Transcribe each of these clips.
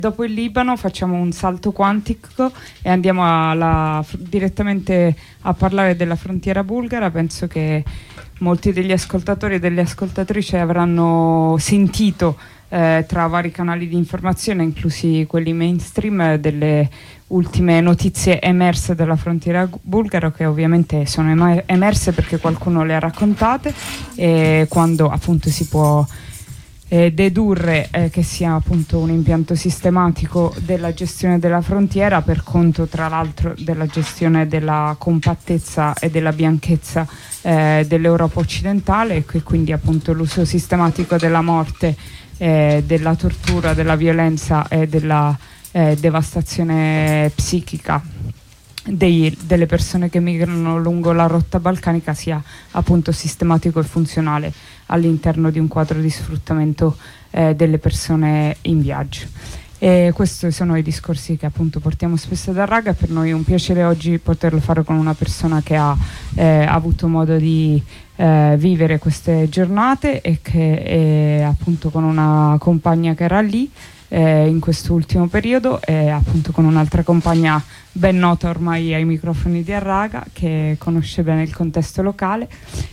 Dopo il Libano facciamo un salto quantico e andiamo direttamente a parlare della frontiera bulgara. Penso che molti degli ascoltatori e delle ascoltatrici avranno sentito tra vari canali di informazione, inclusi quelli mainstream, delle ultime notizie emerse dalla frontiera bulgara, che ovviamente sono emerse perché qualcuno le ha raccontate, e quando appunto si può dedurre che sia appunto un impianto sistematico della gestione della frontiera, per conto tra l'altro della gestione della compattezza e della bianchezza dell'Europa occidentale, e che quindi appunto l'uso sistematico della morte, della tortura, della violenza e della devastazione psichica delle persone che migrano lungo la rotta balcanica sia appunto sistematico e funzionale all'interno di un quadro di sfruttamento delle persone in viaggio. E questi sono i discorsi che appunto portiamo spesso da Raga. Per noi è un piacere oggi poterlo fare con una persona che ha avuto modo di vivere queste giornate, e che appunto con una compagna che era lì in questo ultimo periodo, e appunto con un'altra compagna ben nota ormai ai microfoni di Arraga, che conosce bene il contesto locale.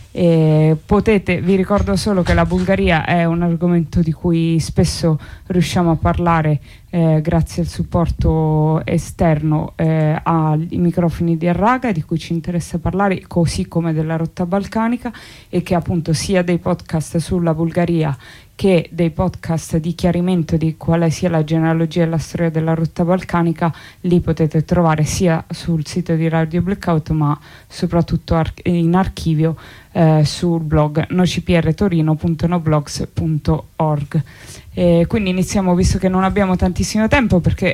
Vi ricordo solo che la Bulgaria è un argomento di cui spesso riusciamo a parlare grazie al supporto esterno ai microfoni di Arraga, di cui ci interessa parlare, così come della rotta balcanica, e che appunto sia dei podcast sulla Bulgaria che dei podcast di chiarimento di quale sia la genealogia e la storia della rotta balcanica li potete trovare sia sul sito di Radio Blackout, ma soprattutto in archivio sul blog nocprtorino.noblogs.org. Quindi iniziamo, visto che non abbiamo tantissimo tempo, perché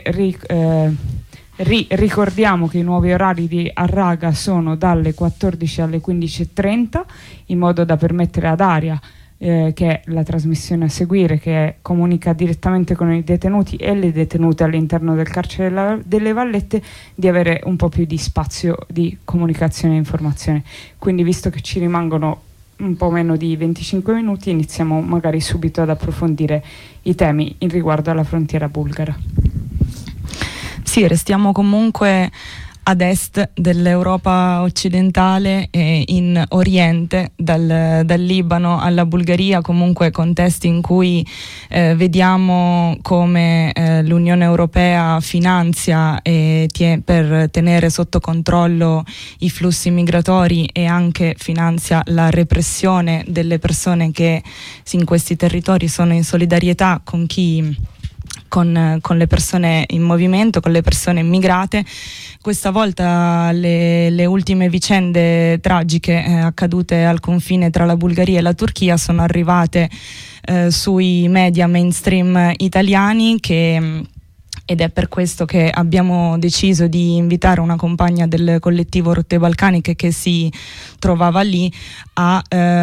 ricordiamo che i nuovi orari di Arraga sono dalle 14 alle 15:30, in modo da permettere ad Aria, che è la trasmissione a seguire, che comunica direttamente con i detenuti e le detenute all'interno del carcere delle Vallette, di avere un po' più di spazio di comunicazione e informazione. Quindi, visto che ci rimangono un po' meno di 25 minuti, iniziamo magari subito ad approfondire i temi in riguardo alla frontiera bulgara. Sì, restiamo comunque ad est dell'Europa occidentale e in oriente, dal Libano alla Bulgaria, comunque contesti in cui vediamo come l'Unione Europea finanzia per tenere sotto controllo i flussi migratori, e anche finanzia la repressione delle persone che in questi territori sono in solidarietà con le persone in movimento, con le persone immigrate. Questa volta le ultime vicende tragiche accadute al confine tra la Bulgaria e la Turchia sono arrivate sui media mainstream italiani, ed è per questo che abbiamo deciso di invitare una compagna del collettivo Rotte Balcaniche che si trovava lì a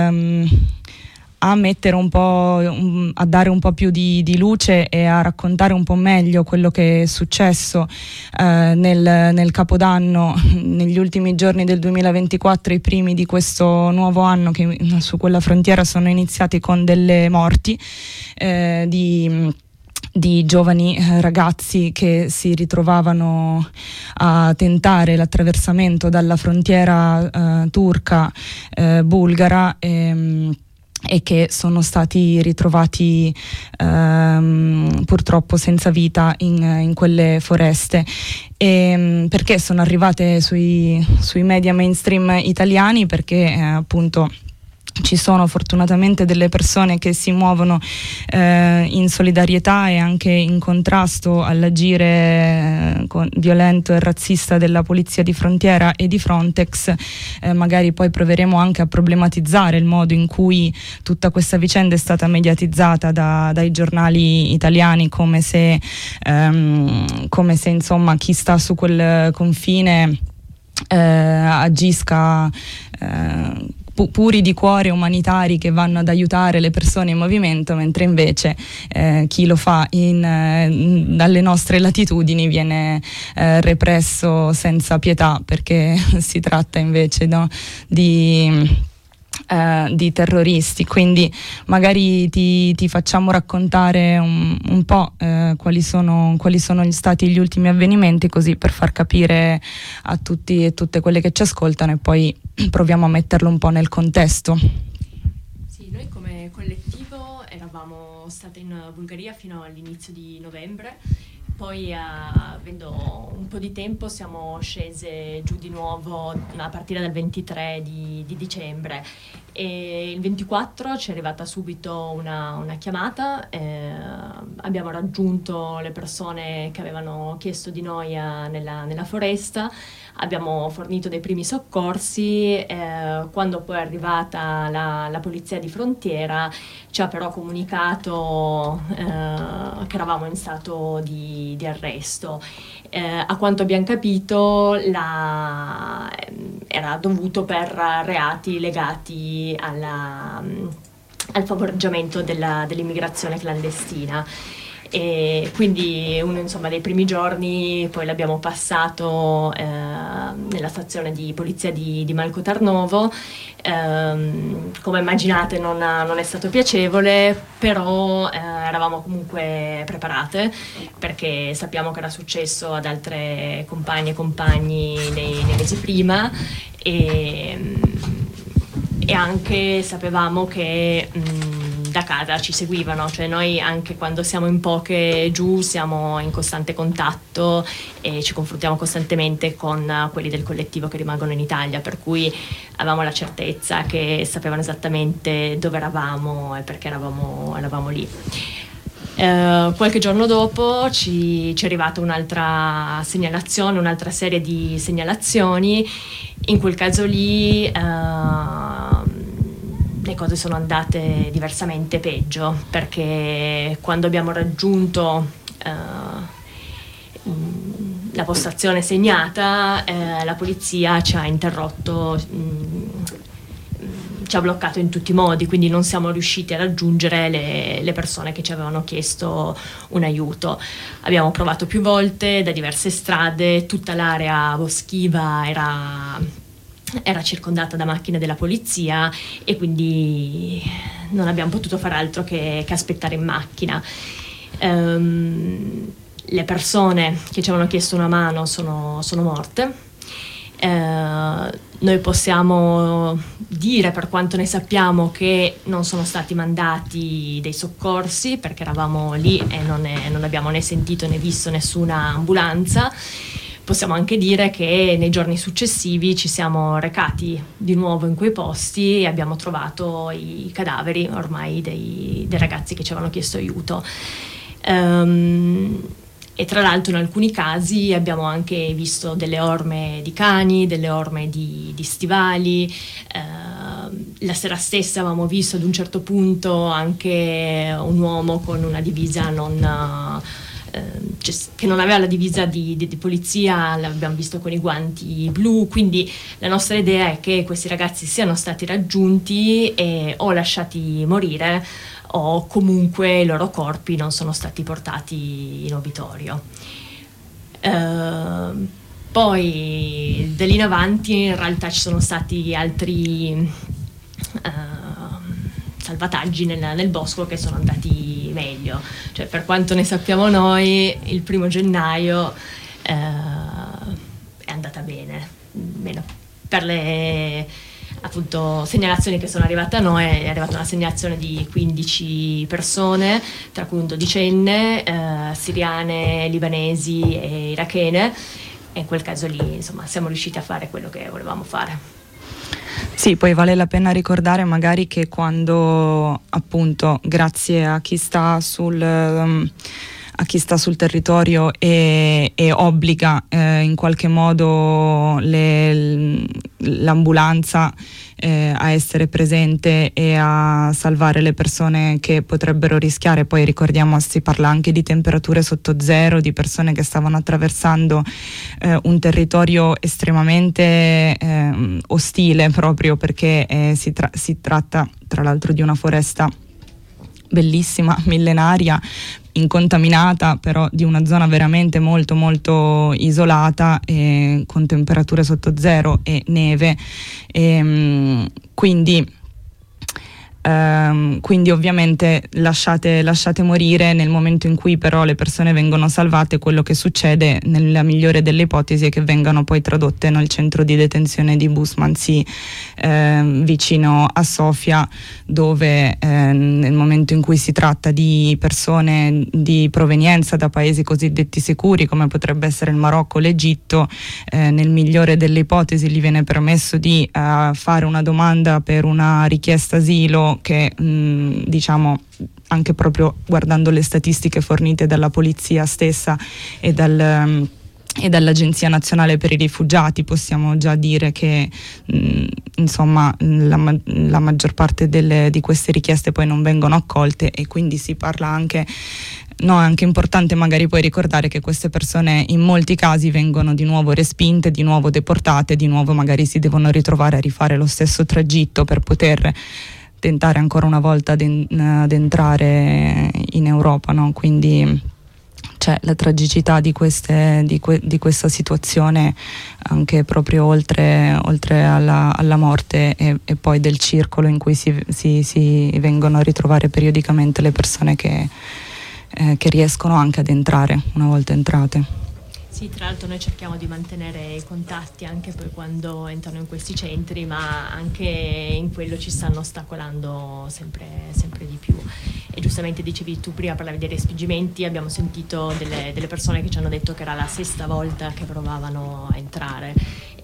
mettere un po', a dare un po' più di luce e a raccontare un po' meglio quello che è successo nel Capodanno, negli ultimi giorni del 2024, i primi di questo nuovo anno, che su quella frontiera sono iniziati con delle morti di giovani ragazzi che si ritrovavano a tentare l'attraversamento dalla frontiera turca bulgara, e che sono stati ritrovati purtroppo senza vita in quelle foreste. Perché sono arrivate sui media mainstream italiani? Perché appunto ci sono fortunatamente delle persone che si muovono in solidarietà e anche in contrasto all'agire violento e razzista della polizia di frontiera e di Frontex. Magari poi proveremo anche a problematizzare il modo in cui tutta questa vicenda è stata mediatizzata dai giornali italiani, come se insomma chi sta su quel confine agisca puri di cuore, umanitari che vanno ad aiutare le persone in movimento, mentre invece chi lo fa dalle nostre latitudini viene represso senza pietà, perché si tratta invece di di terroristi, quindi magari ti facciamo raccontare un po' quali sono stati gli ultimi avvenimenti, così per far capire a tutti e tutte quelle che ci ascoltano, e poi proviamo a metterlo un po' nel contesto. Sì, noi come collettivo eravamo state in Bulgaria fino all'inizio di novembre. Poi, avendo un po' di tempo, siamo scese giù di nuovo a partire dal 23 di dicembre, e il 24 ci è arrivata subito una chiamata. Abbiamo raggiunto le persone che avevano chiesto di noi nella foresta, abbiamo fornito dei primi soccorsi. Quando poi è arrivata la polizia di frontiera, ci ha però comunicato che eravamo in stato di arresto. A quanto abbiamo capito era dovuto per reati legati al favoreggiamento dell'immigrazione clandestina. E quindi uno dei primi giorni poi l'abbiamo passato nella stazione di polizia di Malko Tarnovo. Come immaginate non è stato piacevole, però eravamo comunque preparate, perché sappiamo che era successo ad altre compagne e compagni nei mesi prima, e anche sapevamo che da casa ci seguivano, cioè noi anche quando siamo in poche giù siamo in costante contatto e ci confrontiamo costantemente con quelli del collettivo che rimangono in Italia, per cui avevamo la certezza che sapevano esattamente dove eravamo e perché eravamo lì. Qualche giorno dopo ci è arrivata un'altra segnalazione, un'altra serie di segnalazioni. In quel caso lì le cose sono andate diversamente peggio, perché quando abbiamo raggiunto la postazione segnata, la polizia ci ha interrotto, ci ha bloccato in tutti i modi, quindi non siamo riusciti a raggiungere le persone che ci avevano chiesto un aiuto. Abbiamo provato più volte da diverse strade, tutta l'area boschiva era circondata da macchine della polizia, e quindi non abbiamo potuto fare altro che aspettare in macchina. Le persone che ci avevano chiesto una mano sono morte. Noi possiamo dire, per quanto ne sappiamo, che non sono stati mandati dei soccorsi, perché eravamo lì e non abbiamo né sentito né visto nessuna ambulanza. Possiamo anche dire che nei giorni successivi ci siamo recati di nuovo in quei posti e abbiamo trovato i cadaveri ormai dei ragazzi che ci avevano chiesto aiuto. E tra l'altro in alcuni casi abbiamo anche visto delle orme di cani, delle orme di stivali. La sera stessa avevamo visto ad un certo punto anche un uomo con una divisa che non aveva la divisa di polizia, l'abbiamo visto con i guanti blu. Quindi la nostra idea è che questi ragazzi siano stati raggiunti o lasciati morire, o comunque i loro corpi non sono stati portati in obitorio. Poi da lì in avanti in realtà ci sono stati altri salvataggi nel bosco che sono andati meglio. Cioè, per quanto ne sappiamo noi, il 1° gennaio è andata bene, meno per le appunto segnalazioni che sono arrivate a noi. È arrivata una segnalazione di 15 persone, tra cui un dodicenne, siriane, libanesi e irachene, e in quel caso lì insomma siamo riusciti a fare quello che volevamo fare. Sì, poi vale la pena ricordare magari che quando appunto grazie a chi sta sul territorio e obbliga in qualche modo l'ambulanza a essere presente e a salvare le persone che potrebbero rischiare. Poi ricordiamo, si parla anche di temperature sotto zero, di persone che stavano attraversando un territorio estremamente ostile, proprio perché si tratta tra l'altro di una foresta bellissima, millenaria, incontaminata, però di una zona veramente molto molto isolata, con temperature sotto zero e neve, quindi quindi ovviamente lasciate morire. Nel momento in cui però le persone vengono salvate, quello che succede nella migliore delle ipotesi è che vengano poi tradotte nel centro di detenzione di Busmansi, vicino a Sofia, dove nel momento in cui si tratta di persone di provenienza da paesi cosiddetti sicuri, come potrebbe essere il Marocco o l'Egitto, nel migliore delle ipotesi gli viene permesso di fare una domanda per una richiesta asilo che diciamo, anche proprio guardando le statistiche fornite dalla polizia stessa e dall'Agenzia Nazionale per i Rifugiati, possiamo già dire che insomma la maggior parte di queste richieste poi non vengono accolte, e quindi si parla anche. No, è anche importante magari poi ricordare che queste persone in molti casi vengono di nuovo respinte, di nuovo deportate, di nuovo magari si devono ritrovare a rifare lo stesso tragitto per poter tentare ancora una volta ad entrare in Europa, no? Quindi c'è la tragicità di questa situazione, anche proprio oltre alla morte, e poi del circolo in cui si vengono a ritrovare periodicamente le persone che riescono anche ad entrare una volta entrate. Sì, tra l'altro noi cerchiamo di mantenere i contatti anche poi quando entrano in questi centri, ma anche in quello ci stanno ostacolando sempre di più. E giustamente dicevi tu prima, parlavi dei respingimenti, abbiamo sentito delle persone che ci hanno detto che era la 6ª volta che provavano a entrare,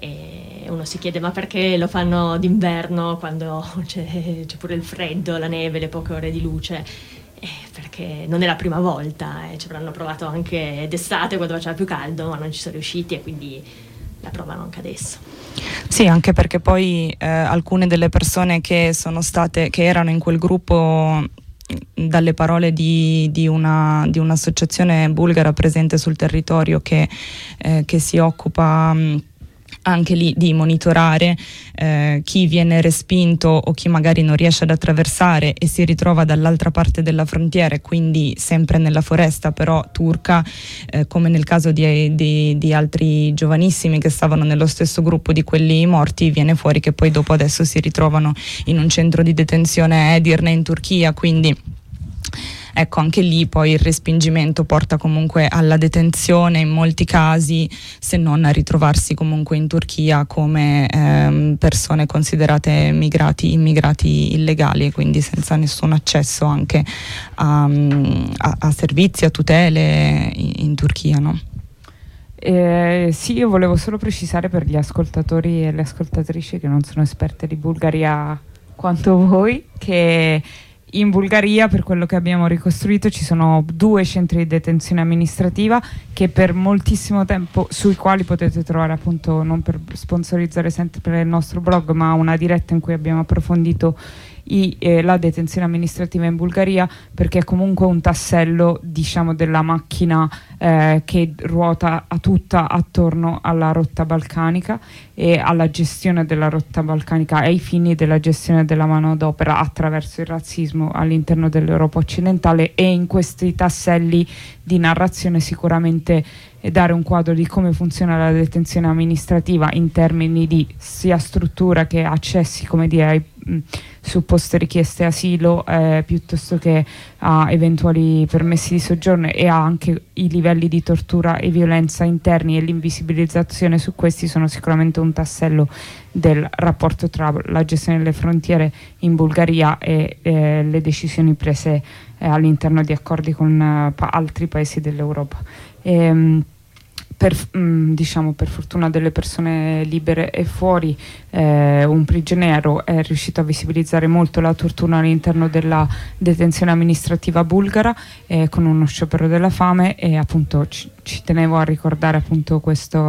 e uno si chiede ma perché lo fanno d'inverno quando c'è pure il freddo, la neve, le poche ore di luce. Perché non è la prima volta, ci avranno provato anche d'estate quando faceva più caldo, ma non ci sono riusciti, e quindi la provano anche adesso. Sì, anche perché poi alcune delle persone che erano in quel gruppo, dalle parole di un'associazione bulgara presente sul territorio che si occupa anche lì di monitorare chi viene respinto o chi magari non riesce ad attraversare e si ritrova dall'altra parte della frontiera, e quindi sempre nella foresta però turca, come nel caso di altri giovanissimi che stavano nello stesso gruppo di quelli morti. Viene fuori che poi dopo adesso si ritrovano in un centro di detenzione Edirne in Turchia, quindi ecco, anche lì poi il respingimento porta comunque alla detenzione in molti casi, se non a ritrovarsi comunque in Turchia come persone considerate immigrati illegali, e quindi senza nessun accesso anche a servizi, a tutele in Turchia, no? Sì, io volevo solo precisare per gli ascoltatori e le ascoltatrici che non sono esperte di Bulgaria quanto voi, che in Bulgaria, per quello che abbiamo ricostruito, ci sono 2 centri di detenzione amministrativa che per moltissimo tempo, sui quali potete trovare, appunto, non per sponsorizzare sempre il nostro blog, ma una diretta in cui abbiamo approfondito la detenzione amministrativa in Bulgaria, perché è comunque un tassello, diciamo, della macchina che ruota tutta attorno alla rotta balcanica e alla gestione della rotta balcanica ai fini della gestione della manodopera attraverso il razzismo all'interno dell'Europa occidentale. E in questi tasselli di narrazione sicuramente dare un quadro di come funziona la detenzione amministrativa in termini di sia struttura che accessi, come dire, ai supposte richieste asilo, piuttosto che a eventuali permessi di soggiorno, e anche i livelli di tortura e violenza interni e l'invisibilizzazione su questi sono sicuramente un tassello del rapporto tra la gestione delle frontiere in Bulgaria e le decisioni prese all'interno di accordi con altri paesi dell'Europa. Per fortuna delle persone libere e fuori, un prigioniero è riuscito a visibilizzare molto la tortura all'interno della detenzione amministrativa bulgara, con uno sciopero della fame, e appunto ci tenevo a ricordare appunto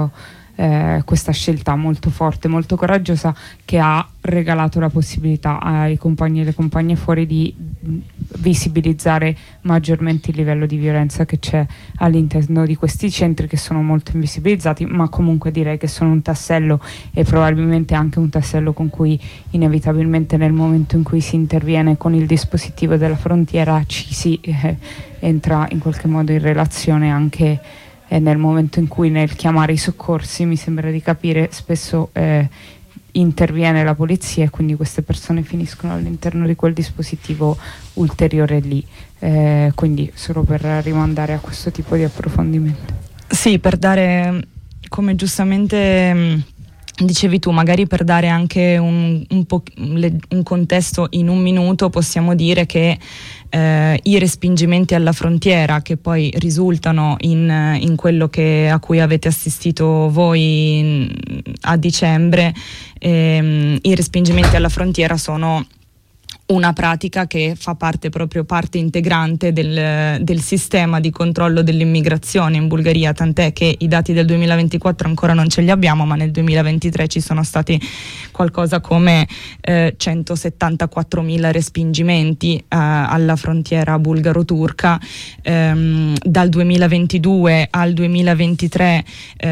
questa scelta molto forte, molto coraggiosa, che ha regalato la possibilità ai compagni e alle compagne fuori di visibilizzare maggiormente il livello di violenza che c'è all'interno di questi centri, che sono molto invisibilizzati, ma comunque direi che sono un tassello, e probabilmente anche un tassello con cui inevitabilmente nel momento in cui si interviene con il dispositivo della frontiera ci si entra in qualche modo in relazione anche nel momento in cui, nel chiamare i soccorsi, mi sembra di capire, spesso interviene la polizia e quindi queste persone finiscono all'interno di quel dispositivo ulteriore lì. Quindi solo per rimandare a questo tipo di approfondimento. Sì, per dare, come giustamente dicevi tu, magari per dare anche un contesto in un minuto, possiamo dire che i respingimenti alla frontiera, che poi risultano in quello a cui avete assistito voi a dicembre, i respingimenti alla frontiera sono una pratica che fa proprio parte integrante del sistema di controllo dell'immigrazione in Bulgaria, tant'è che i dati del 2024 ancora non ce li abbiamo, ma nel 2023 ci sono stati qualcosa come 174.000 respingimenti alla frontiera bulgaro-turca. Dal 2022 al 2023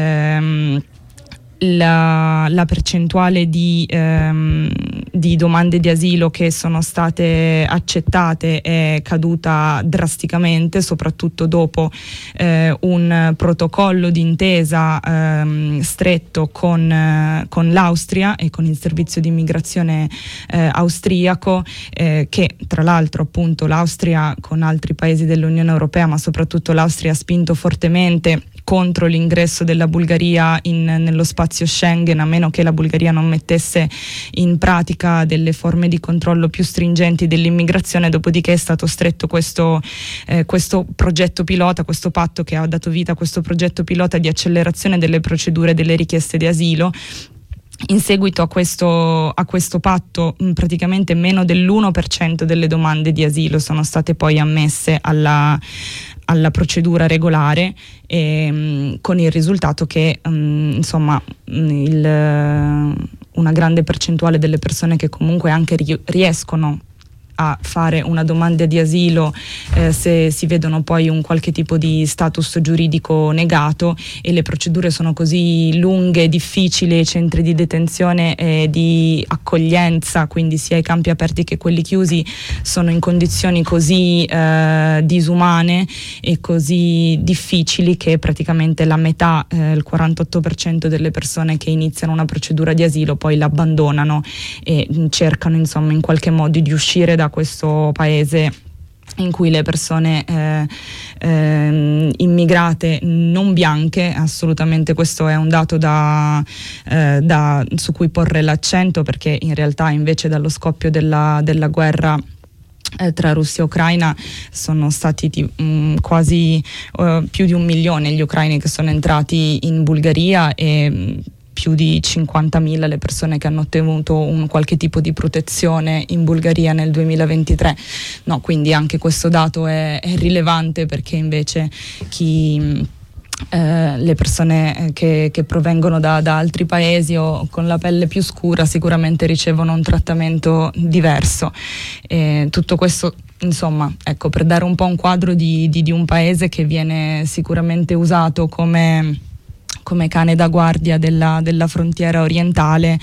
la percentuale di domande di asilo che sono state accettate è caduta drasticamente, soprattutto dopo un protocollo d'intesa stretto con l'Austria e con il servizio di immigrazione austriaco, che tra l'altro appunto l'Austria con altri paesi dell'Unione Europea, ma soprattutto l'Austria, ha spinto fortemente contro l'ingresso della Bulgaria nello spazio Schengen, a meno che la Bulgaria non mettesse in pratica delle forme di controllo più stringenti dell'immigrazione. Dopodiché è stato stretto questo progetto pilota, questo patto che ha dato vita a questo progetto pilota di accelerazione delle procedure delle richieste di asilo. In seguito a questo patto, praticamente meno dell'1% delle domande di asilo sono state poi ammesse alla procedura regolare, con il risultato che una grande percentuale delle persone che comunque anche riescono a fare una domanda di asilo, se si vedono poi un qualche tipo di status giuridico negato e le procedure sono così lunghe, difficili, centri di detenzione e di accoglienza, quindi sia i campi aperti che quelli chiusi, sono in condizioni così disumane e così difficili che praticamente la metà, il 48% delle persone che iniziano una procedura di asilo poi l'abbandonano e cercano insomma in qualche modo di uscire da questo paese in cui le persone immigrate non bianche, assolutamente questo è un dato su cui porre l'accento, perché in realtà invece dallo scoppio della guerra tra Russia e Ucraina sono stati quasi più di 1 milione gli ucraini che sono entrati in Bulgaria e più di 50.000 le persone che hanno ottenuto un qualche tipo di protezione in Bulgaria nel 2023. No, quindi anche questo dato è rilevante, perché invece le persone che provengono da altri paesi o con la pelle più scura sicuramente ricevono un trattamento diverso. Tutto questo, insomma, ecco, per dare un po' un quadro di un paese che viene sicuramente usato come cane da guardia della frontiera orientale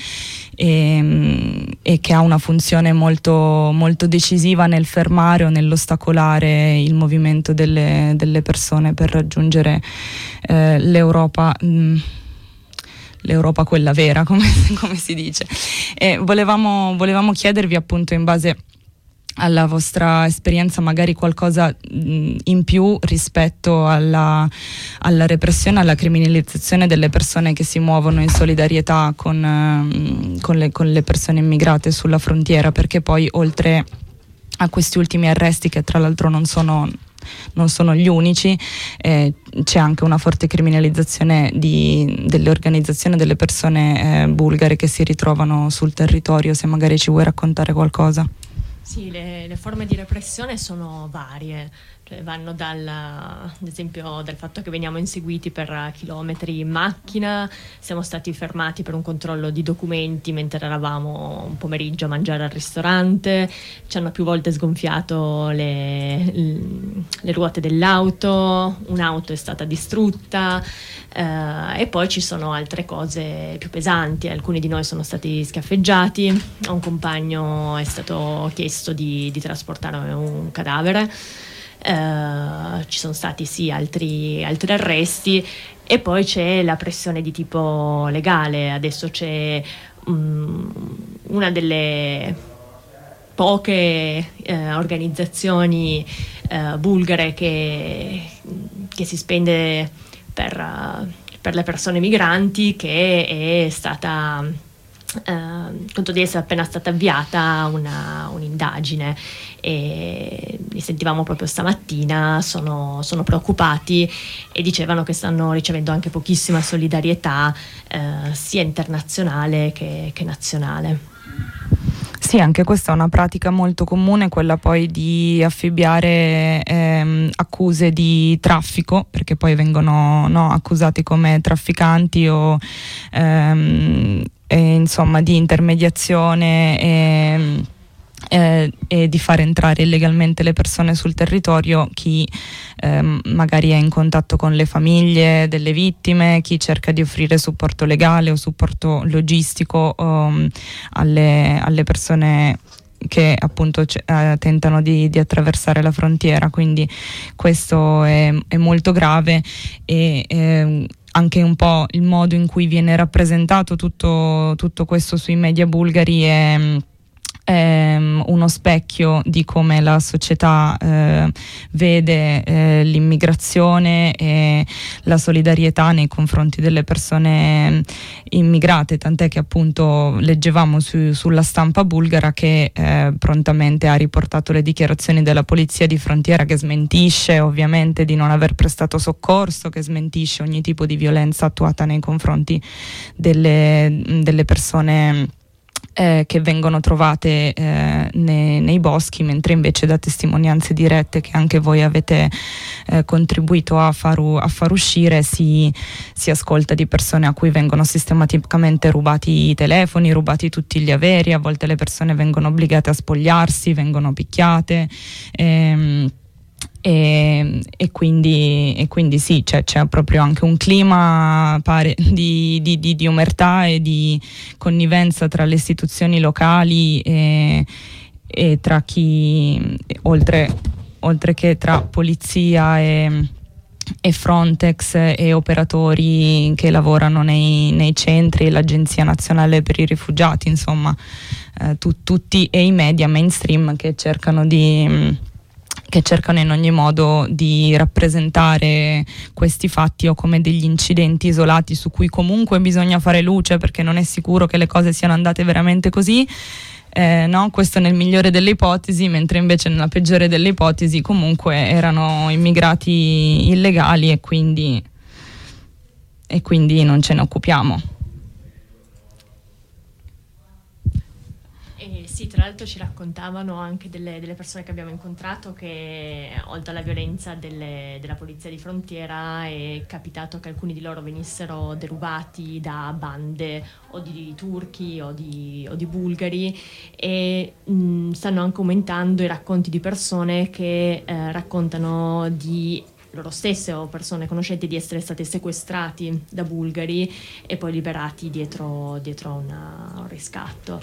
e che ha una funzione molto, molto decisiva nel fermare o nell'ostacolare il movimento delle persone per raggiungere l'Europa quella vera, come si dice. Volevamo chiedervi, appunto, in base alla vostra esperienza, magari qualcosa in più rispetto alla repressione, alla criminalizzazione delle persone che si muovono in solidarietà con le persone immigrate sulla frontiera, perché poi oltre a questi ultimi arresti, che tra l'altro non sono gli unici, c'è anche una forte criminalizzazione delle organizzazioni delle persone bulgare che si ritrovano sul territorio. Se magari ci vuoi raccontare qualcosa. Sì, le forme di repressione sono varie, cioè vanno ad esempio dal fatto che veniamo inseguiti per chilometri in macchina, siamo stati fermati per un controllo di documenti mentre eravamo un pomeriggio a mangiare al ristorante, ci hanno più volte sgonfiato le ruote dell'auto, un'auto è stata distrutta, e poi ci sono altre cose più pesanti. Alcuni di noi sono stati schiaffeggiati, a un compagno è stato chiesto di trasportare un cadavere, ci sono stati altri arresti, e poi c'è la pressione di tipo legale. Adesso c'è una delle poche organizzazioni bulgare che si spende per le persone migranti, che è stata conto di essere appena stata avviata un'indagine, e li sentivamo proprio stamattina, sono preoccupati e dicevano che stanno ricevendo anche pochissima solidarietà sia internazionale che nazionale. Sì, anche questa è una pratica molto comune, quella poi di affibbiare accuse di traffico, perché poi vengono accusati come trafficanti o insomma di intermediazione e di far entrare illegalmente le persone sul territorio, chi magari è in contatto con le famiglie delle vittime, chi cerca di offrire supporto legale o supporto logistico alle persone che appunto tentano di attraversare la frontiera. Quindi questo è molto grave, e anche un po' il modo in cui viene rappresentato tutto questo sui media bulgari è uno specchio di come la società vede l'immigrazione e la solidarietà nei confronti delle persone immigrate, tant'è che appunto leggevamo sulla stampa bulgara che prontamente ha riportato le dichiarazioni della polizia di frontiera, che smentisce ovviamente di non aver prestato soccorso, che smentisce ogni tipo di violenza attuata nei confronti delle persone che vengono trovate nei boschi, mentre invece da testimonianze dirette che anche voi avete contribuito a far uscire si ascolta di persone a cui vengono sistematicamente rubati i telefoni, rubati tutti gli averi, a volte le persone vengono obbligate a spogliarsi, vengono picchiate, e quindi sì, c'è proprio anche un clima di omertà e di connivenza tra le istituzioni locali e tra chi, oltre che tra polizia e Frontex e operatori che lavorano nei centri, l'Agenzia Nazionale per i Rifugiati, insomma tutti, e i media mainstream che cercano in ogni modo di rappresentare questi fatti o come degli incidenti isolati su cui comunque bisogna fare luce, perché non è sicuro che le cose siano andate veramente così, no? Questo nel migliore delle ipotesi, mentre invece nella peggiore delle ipotesi comunque erano immigrati illegali e quindi non ce ne occupiamo. Sì, tra l'altro ci raccontavano anche delle persone che abbiamo incontrato che, oltre alla violenza della polizia di frontiera, è capitato che alcuni di loro venissero derubati da bande o di turchi o di bulgari, e stanno anche aumentando i racconti di persone che raccontano di loro stesse o persone conoscenti di essere state sequestrati da bulgari e poi liberati dietro un riscatto.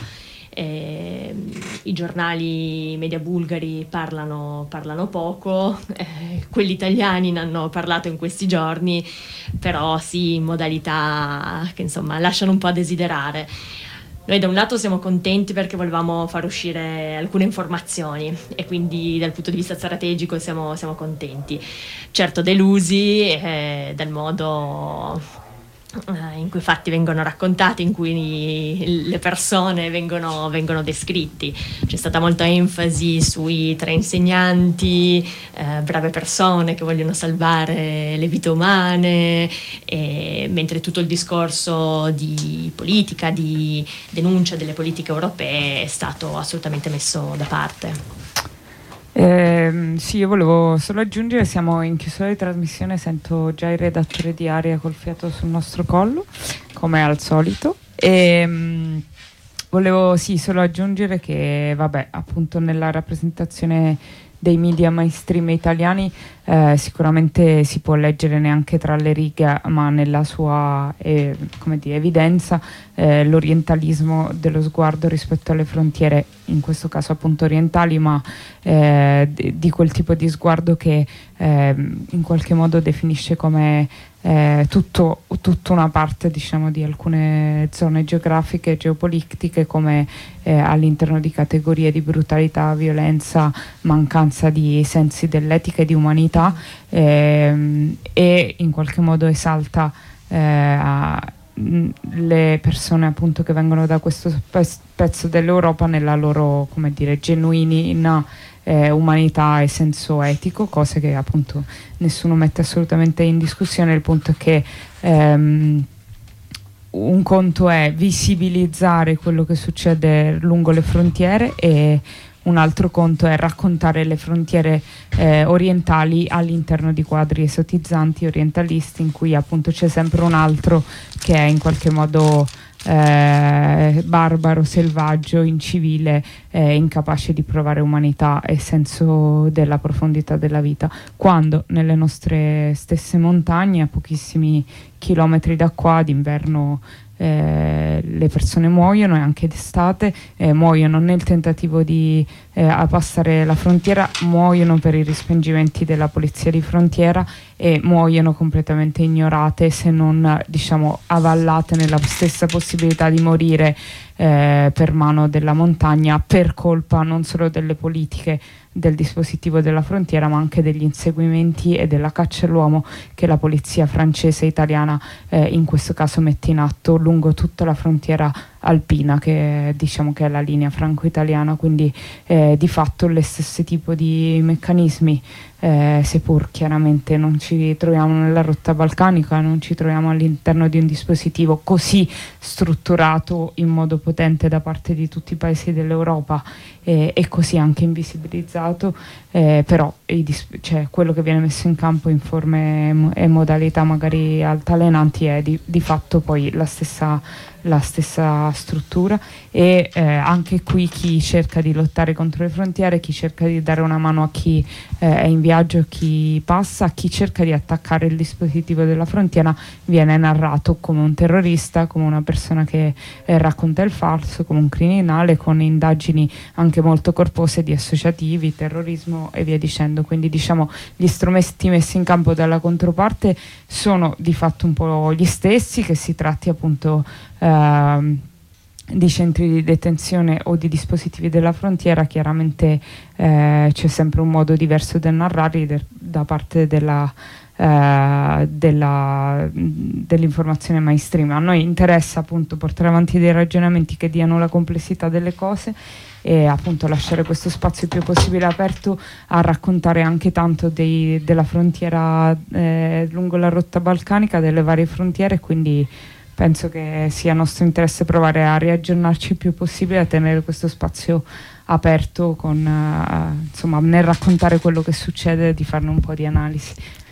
I giornali media bulgari parlano poco, quelli italiani ne hanno parlato in questi giorni, però sì, in modalità che insomma lasciano un po' a desiderare. Noi da un lato siamo contenti perché volevamo far uscire alcune informazioni e quindi dal punto di vista strategico siamo contenti, certo delusi dal modo in cui i fatti vengono raccontati, in cui le persone vengono descritti. C'è stata molta enfasi sui 3 insegnanti, brave persone che vogliono salvare le vite umane, mentre tutto il discorso di politica, di denuncia delle politiche europee è stato assolutamente messo da parte. Sì, io volevo solo aggiungere, siamo in chiusura di trasmissione, sento già il redattore di Aria col fiato sul nostro collo, come al solito, e volevo solo aggiungere che vabbè, appunto nella rappresentazione dei media mainstream italiani sicuramente si può leggere neanche tra le righe, ma nella sua evidenza l'orientalismo dello sguardo rispetto alle frontiere, in questo caso appunto orientali, ma di quel tipo di sguardo che in qualche modo definisce come tutta una parte, diciamo, di alcune zone geografiche e geopolitiche, come all'interno di categorie di brutalità, violenza, mancanza di sensi dell'etica e di umanità, e in qualche modo esalta le persone appunto che vengono da questo pezzo dell'Europa nella loro, come dire, genuina umanità e senso etico, cose che appunto nessuno mette assolutamente in discussione. Il punto è che un conto è visibilizzare quello che succede lungo le frontiere, e un altro conto è raccontare le frontiere orientali all'interno di quadri esotizzanti, orientalisti, in cui appunto c'è sempre un altro che è in qualche modo barbaro, selvaggio, incivile, incapace di provare umanità e senso della profondità della vita, quando nelle nostre stesse montagne, a pochissimi chilometri da qua, d'inverno le persone muoiono, e anche d'estate muoiono nel tentativo di passare la frontiera, muoiono per i respingimenti della polizia di frontiera, e muoiono completamente ignorate, se non, diciamo, avallate nella stessa possibilità di morire per mano della montagna, per colpa non solo delle politiche del dispositivo della frontiera, ma anche degli inseguimenti e della caccia all'uomo che la polizia francese e italiana in questo caso mette in atto lungo tutta la frontiera alpina, che diciamo che è la linea franco-italiana. Quindi di fatto le stesse tipo di meccanismi, seppur chiaramente non ci troviamo nella rotta balcanica, non ci troviamo all'interno di un dispositivo così strutturato in modo potente da parte di tutti i paesi dell'Europa, e così anche invisibilizzato, però cioè, quello che viene messo in campo in forme e modalità magari altalenanti è di fatto poi la stessa struttura. E anche qui chi cerca di lottare contro le frontiere, chi cerca di dare una mano a chi è in viaggio, chi passa, chi cerca di attaccare il dispositivo della frontiera, viene narrato come un terrorista, come una persona che racconta il falso, come un criminale, con indagini anche molto corpose di associativi, terrorismo e via dicendo. Quindi diciamo gli strumenti messi in campo dalla controparte sono di fatto un po' gli stessi, che si tratti appunto di centri di detenzione o di dispositivi della frontiera. Chiaramente c'è sempre un modo diverso di narrarli da parte dell'informazione mainstream. A noi interessa appunto portare avanti dei ragionamenti che diano la complessità delle cose, e appunto lasciare questo spazio il più possibile aperto a raccontare anche tanto della frontiera lungo la rotta balcanica, delle varie frontiere. Quindi penso che sia nostro interesse provare a riaggiornarci il più possibile, a tenere questo spazio aperto con insomma, nel raccontare quello che succede, di farne un po' di analisi.